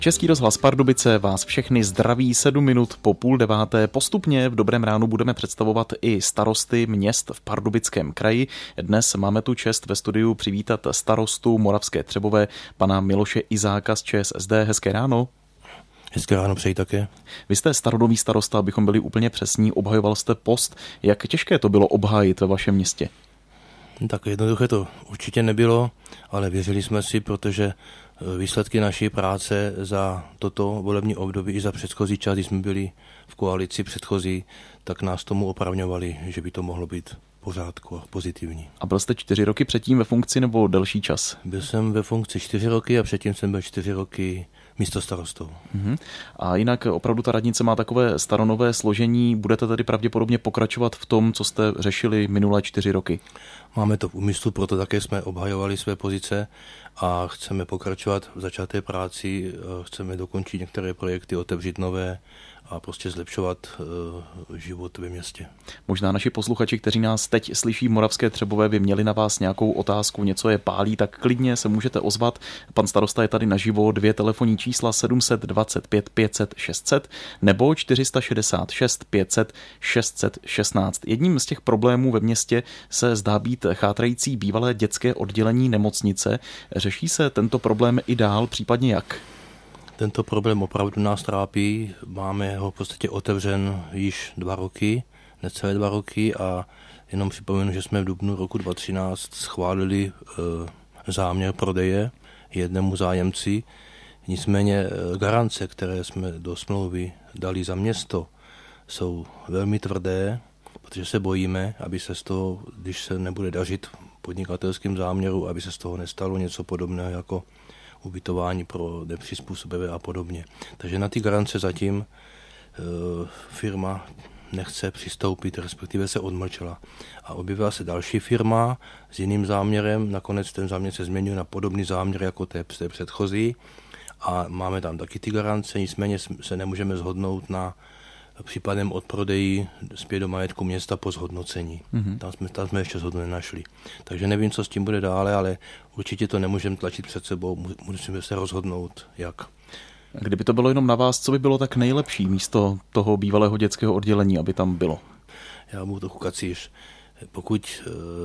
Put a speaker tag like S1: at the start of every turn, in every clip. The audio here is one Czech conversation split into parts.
S1: Český rozhlas Pardubice vás všechny zdraví 7 minut po 8:30. Postupně v Dobrém ránu budeme představovat i starosty měst v Pardubickém kraji. Dnes máme tu čest ve studiu přivítat starostu Moravské Třebové, pana Miloše Izáka z ČSSD. Hezké ráno.
S2: Hezké ráno přeji také.
S1: Vy jste starodobý starosta, abychom byli úplně přesní, obhajoval jste post. Jak těžké to bylo obhájit ve vašem městě?
S2: Tak jednoduché to určitě nebylo, ale věřili jsme si, protože výsledky naší práce za toto volební období i za předchozí čas, kdy jsme byli v koalici předchozí, tak nás tomu opravňovali, že by to mohlo být v pořádku a pozitivní.
S1: A byl jste 4 roky předtím ve funkci nebo delší čas?
S2: Byl jsem ve funkci 4 roky a předtím jsem byl 4 roky místostarostou.
S1: A jinak opravdu ta radnice má takové staronové složení. Budete tedy pravděpodobně pokračovat v tom, co jste řešili minulé 4 roky?
S2: Máme to v úmyslu, proto také jsme obhajovali své pozice a chceme pokračovat v začaté práci, chceme dokončit některé projekty, otevřít nové a prostě zlepšovat život ve městě.
S1: Možná naši posluchači, kteří nás teď slyší v Moravské Třebové, by měli na vás nějakou otázku, něco je pálí, tak klidně se můžete ozvat. Pan starosta je tady naživo, 2 telefonní čísla 725 500 600 nebo 466 500 616. Jedním z těch problémů ve městě se zdá být chátrající bývalé dětské oddělení nemocnice. Řeší se tento problém i dál, případně jak?
S2: Tento problém opravdu nás trápí, máme ho v podstatě otevřen již 2 roky, necelé 2 roky a jenom připomenu, že jsme v dubnu roku 2013 schválili záměr prodeje jednému zájemci, nicméně garance, které jsme do smlouvy dali za město, jsou velmi tvrdé, protože se bojíme, aby se z toho, když se nebude dařit podnikatelským záměru, aby se z toho nestalo něco podobného jako ubytování pro nepřizpůsobivé a podobně. Takže na ty garance zatím firma nechce přistoupit, respektive se odmlčela. A objevila se další firma s jiným záměrem, nakonec ten záměr se změnil na podobný záměr jako té předchozí a máme tam taky ty garance, nicméně se nemůžeme shodnout na případem odprodeji zpět do majetku města po zhodnocení. Tam jsme ještě shodu nenašli. Takže nevím, co s tím bude dále, ale určitě to nemůžeme tlačit před sebou, musíme se rozhodnout, jak.
S1: Kdyby to bylo jenom na vás, co by bylo tak nejlepší místo toho bývalého dětského oddělení, aby tam bylo?
S2: Já budu trochu kacíř. Pokud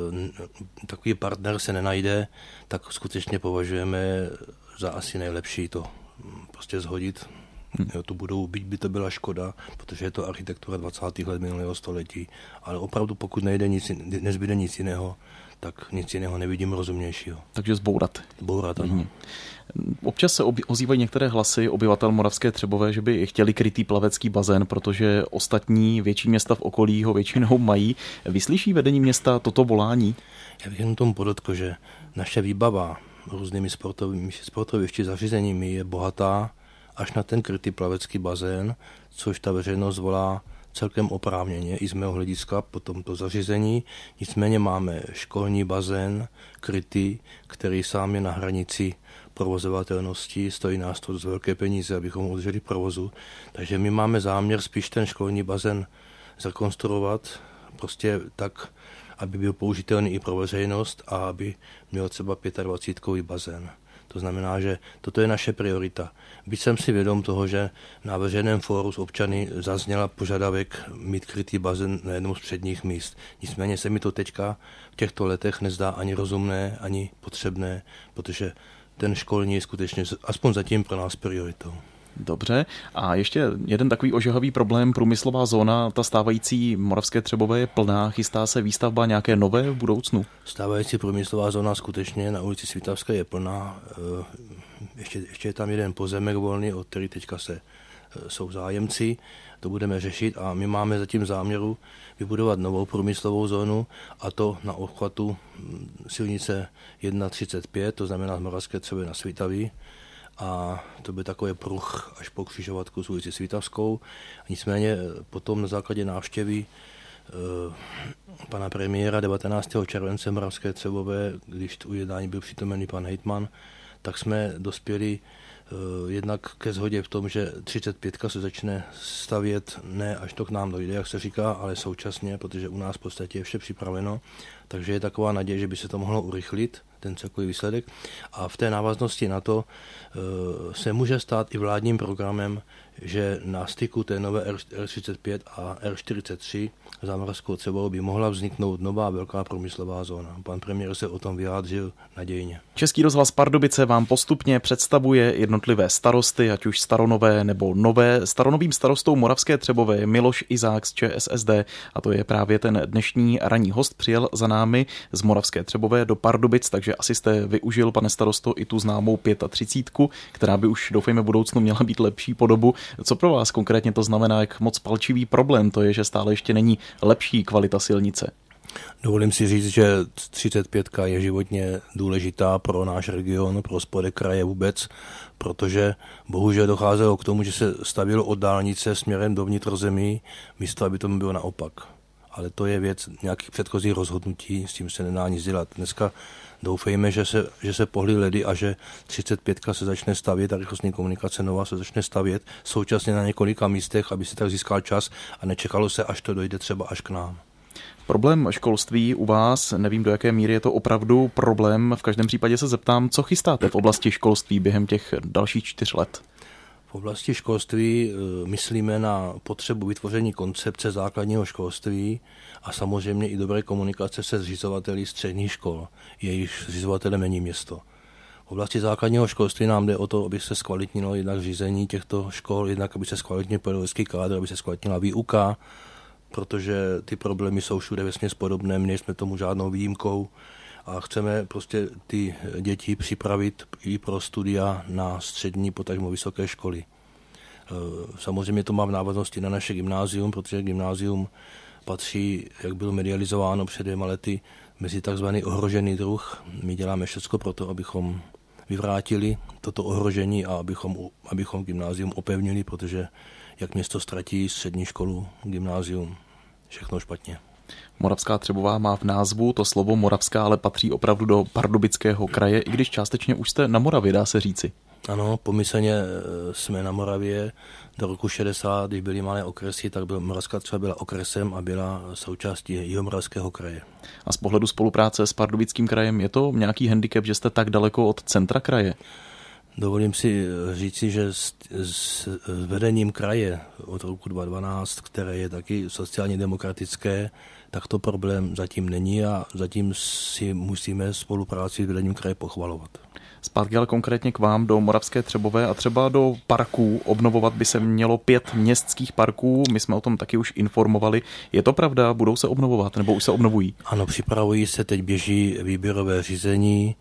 S2: takový partner se nenajde, tak skutečně považujeme za asi nejlepší to prostě zhodit. Tu budovu, byť by to byla škoda, protože je to architektura 20. let minulého století, ale opravdu pokud nezbyde nic jiného, tak nic jiného nevidím rozumnějšího.
S1: Takže zbourat.
S2: Zbourat, ano.
S1: Občas se ozývají některé hlasy obyvatel Moravské Třebové, že by chtěli krytý plavecký bazén, protože ostatní větší města v okolí ho většinou mají. Vyslyší vedení města toto volání?
S2: Já bych jenom tomu podotkl, že naše výbava různými sportovišti zařízeními je bohatá, až na ten krytý plavecký bazén, což ta veřejnost volá celkem oprávněně i z mého hlediska po tomto zařízení. Nicméně máme školní bazén krytý, který sám je na hranici provozovatelnosti, stojí nás to z velké peníze, abychom udrželi provozu. Takže my máme záměr spíš ten školní bazén zrekonstruovat, prostě tak, aby byl použitelný i pro veřejnost a aby měl třeba 25kový bazén. To znamená, že toto je naše priorita. Byť jsem si vědom toho, že na veřejném fóru s občany zazněla požadavek mít krytý bazén na jednom z předních míst. Nicméně se mi to teďka v těchto letech nezdá ani rozumné, ani potřebné, protože ten školní je skutečně aspoň zatím pro nás prioritou.
S1: Dobře. A ještě jeden takový ožehavý problém, průmyslová zóna, ta stávající Moravské Třebové je plná, chystá se výstavba nějaké nové v budoucnu?
S2: Stávající průmyslová zóna skutečně na ulici Svitavské je plná, ještě je tam jeden pozemek volný, od který teďka jsou zájemci, to budeme řešit a my máme zatím záměru vybudovat novou průmyslovou zónu a to na obchvatu silnice 135, to znamená z Moravské Třebové na Svitavy. A to byl takový pruh až po křižovatku s ulici Svitavskou. Nicméně potom na základě návštěvy pana premiéra 19. července Moravské Třebové, když u jednání byl přítomený pan hejtman, tak jsme dospěli jednak ke shodě v tom, že 35 se začne stavět ne až to k nám dojde, jak se říká, ale současně, protože u nás v podstatě je vše připraveno, takže je taková naděje, že by se to mohlo urychlit. ten celkový výsledek. A v té návaznosti na to se může stát i vládním programem, že na styku té nové R35 a R43 za Moravskou Třebovou by mohla vzniknout nová velká průmyslová zóna. Pan premiér se o tom vyjádřil nadějně.
S1: Český rozhlas Pardubice vám postupně představuje jednotlivé starosty, ať už staronové nebo nové. Staronovým starostou Moravské Třebové je Miloš Izák z ČSSD a to je právě ten dnešní ranní host. Přijel za námi z Moravské Třebové do Pardubic, takže asi jste využil, pane starosto, i tu známou 35, která by už doufejme v budoucnu měla být lepší podobu. Co pro vás konkrétně to znamená, jak moc palčivý problém to je, že stále ještě není lepší kvalita silnice?
S2: Dovolím si říct, že 35 je životně důležitá pro náš region, pro spodek kraje vůbec, protože bohužel docházelo k tomu, že se stavělo od dálnice směrem do vnitrozemí, místo aby tomu bylo naopak. Ale to je věc nějakých předchozích rozhodnutí, s tím se nedá nic dělat. Dneska doufejme, že se pohly ledy a že 35 se začne stavět a rychlostní komunikace nová se začne stavět současně na několika místech, aby se tak získal čas a nečekalo se, až to dojde třeba až k nám.
S1: Problém školství u vás, nevím, do jaké míry je to opravdu problém, v každém případě se zeptám, co chystáte v oblasti školství během těch dalších 4 let?
S2: V oblasti školství myslíme na potřebu vytvoření koncepce základního školství a samozřejmě i dobré komunikace se zřizovateli středních škol. Jejich zřizovatelem není město. V oblasti základního školství nám jde o to, aby se zkvalitnilo jednak řízení těchto škol, jednak aby se zkvalitnil pedagogický kádr, aby se zkvalitnila výuka, protože ty problémy jsou všude vesměs podobné, my nejsme tomu žádnou výjimkou a chceme prostě ty děti připravit i pro studia na střední, potažmo vysoké školy. Samozřejmě to má v návaznosti na naše gymnázium, protože gymnázium patří, jak bylo medializováno před 2 lety, mezi takzvaný ohrožený druh. My děláme všechno pro to, abychom vyvrátili toto ohrožení a abychom gymnázium opevnili, protože jak město ztratí střední školu, gymnázium, všechno špatně.
S1: Moravská Třebová má v názvu to slovo Moravská, ale patří opravdu do Pardubického kraje, i když částečně už jste na Moravě, dá se říci.
S2: Ano, pomyslně jsme na Moravě. Do roku 60, když byly malé okresy, tak Moravská Třebová byla okresem a byla součástí Jihomoravského kraje.
S1: A z pohledu spolupráce s Pardubickým krajem je to nějaký handicap, že jste tak daleko od centra kraje?
S2: Dovolím si říci, že s vedením kraje od roku 2012, které je taky sociálně demokratické, tak to problém zatím není a zatím si musíme spolupráci s vedením kraje pochvalovat.
S1: Zpátky ale konkrétně k vám do Moravské Třebové a třeba do parků. Obnovovat by se mělo 5 městských parků, my jsme o tom taky už informovali. Je to pravda? Budou se obnovovat nebo už se obnovují?
S2: Ano, připravují se, teď běží výběrové řízení,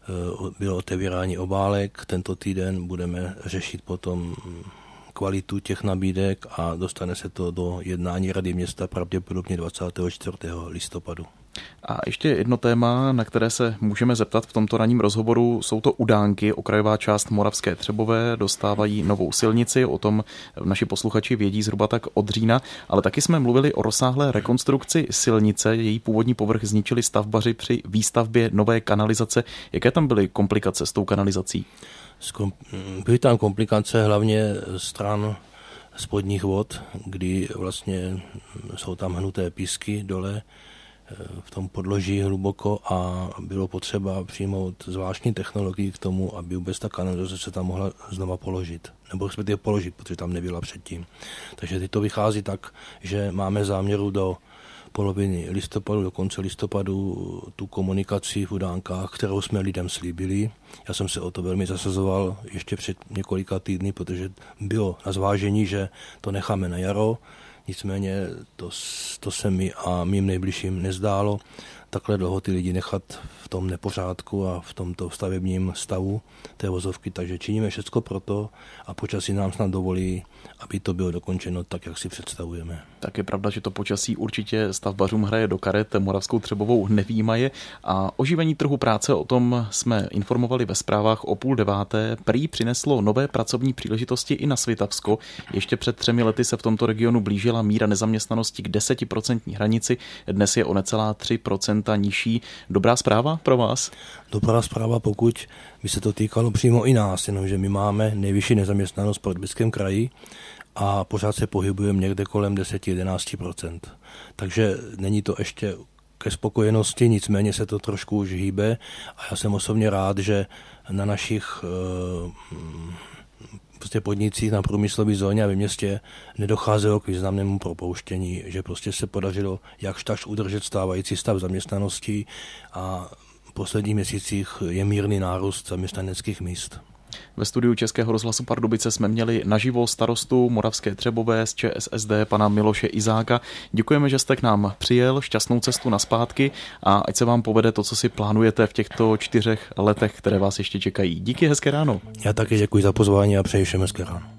S2: bylo otevírání obálek, tento týden budeme řešit potom kvalitu těch nabídek a dostane se to do jednání Rady města pravděpodobně 24. listopadu.
S1: A ještě jedno téma, na které se můžeme zeptat v tomto ranním rozhovoru, jsou to Udánky. Okrajová část Moravské Třebové dostávají novou silnici, o tom naši posluchači vědí zhruba tak od října, ale taky jsme mluvili o rozsáhlé rekonstrukci silnice. Její původní povrch zničili stavbaři při výstavbě nové kanalizace. Jaké tam byly komplikace s tou kanalizací?
S2: Byly tam komplikace hlavně stran spodních vod, kdy vlastně jsou tam hnuté písky dole v tom podloží hluboko a bylo potřeba přijmout zvláštní technologii k tomu, aby vůbec ta kanalizace se tam mohla znova položit. Nebo respektive položit, protože tam nebyla předtím. Takže teď to vychází tak, že máme záměru do poloviny listopadu, do konce listopadu tu komunikaci v Udánkách, kterou jsme lidem slíbili. Já jsem se o to velmi zasazoval ještě před několika týdny, protože bylo na zvážení, že to necháme na jaro. Nicméně to se mi a mým nejbližším nezdálo takhle dlouho ty lidi nechat v tom nepořádku a v tomto stavebním stavu té vozovky, takže činíme všecko proto a počasí nám snad dovolí, aby to bylo dokončeno tak, jak si představujeme.
S1: Tak je pravda, že to počasí určitě stavbařům hraje do karet, Moravskou Třebovou nevyjímaje a oživení trhu práce, o tom jsme informovali ve zprávách o 8:30. Prý přineslo nové pracovní příležitosti i na Svitavsko. Ještě před 3 lety se v tomto regionu blížila míra nezaměstnanosti k 10% hranici, dnes je o necelá 3% nižší. Dobrá zpráva pro vás?
S2: Dobrá zpráva, pokud by se to týkalo přímo i nás, jenomže my máme nejvyšší nezaměstnanost v Pardubickém kraji a pořád se pohybujeme někde kolem 10-11%. Takže není to ještě ke spokojenosti, nicméně se to trošku už hýbe a já jsem osobně rád, že na našich prostě podnicích na průmyslové zóně a ve městě nedocházelo k významnému propouštění, že prostě se podařilo jakž takž udržet stávající stav zaměstnanosti a v posledních měsících je mírný nárůst zaměstnaneckých míst.
S1: Ve studiu Českého rozhlasu Pardubice jsme měli naživo starostu Moravské Třebové z ČSSD pana Miloše Izáka. Děkujeme, že jste k nám přijel, šťastnou cestu nazpátky a ať se vám povede to, co si plánujete v těchto 4 letech, které vás ještě čekají. Díky, hezké ráno.
S2: Já taky děkuji za pozvání a přeji všem hezké ráno.